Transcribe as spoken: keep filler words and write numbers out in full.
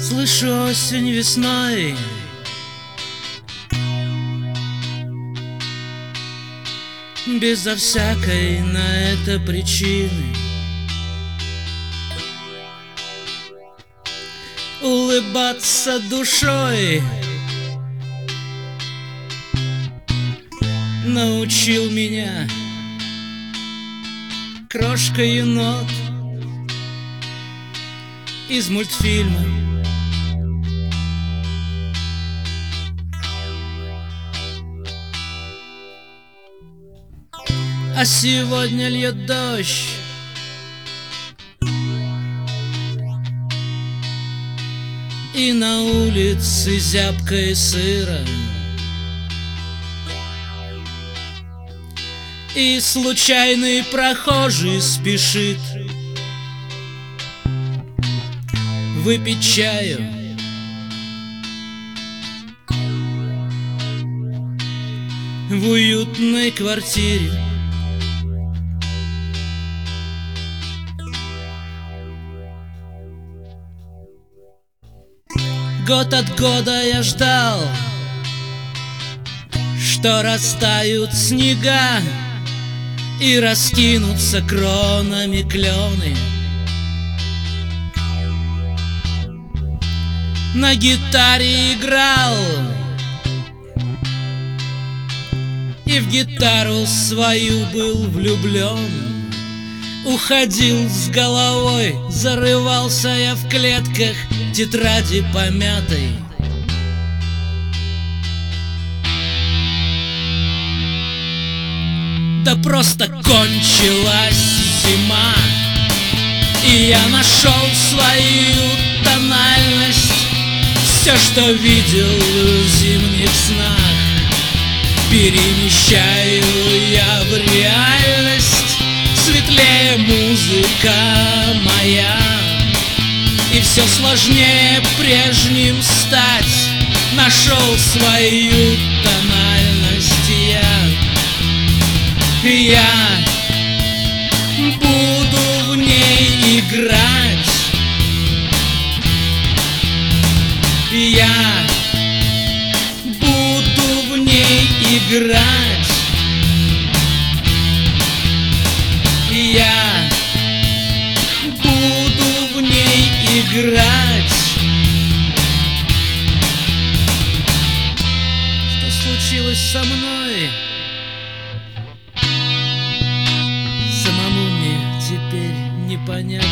Слышу осень весной, безо всякой на это причины. Улыбаться душой научил меня крошка-енот из мультфильма. А сегодня льет дождь, и на улице зябко и сыро, и случайный прохожий спешит выпить чаю. В уютной квартире. Год от года я ждал, что растают снега и раскинутся кронами клены. На гитаре играл и в гитару свою был влюблен. Уходил с головой, зарывался я в клетках тетради помятой. Да просто кончилась зима, и я нашел свою тональность. Все, что видел в зимних снах, перемещаю я в реальность. Светлее музыка моя, и все сложнее прежним стать. Нашел свою тональность я. Я буду в ней играть. Я буду в ней играть. Я буду в ней играть. Что случилось со мной? Самому мне теперь не понять.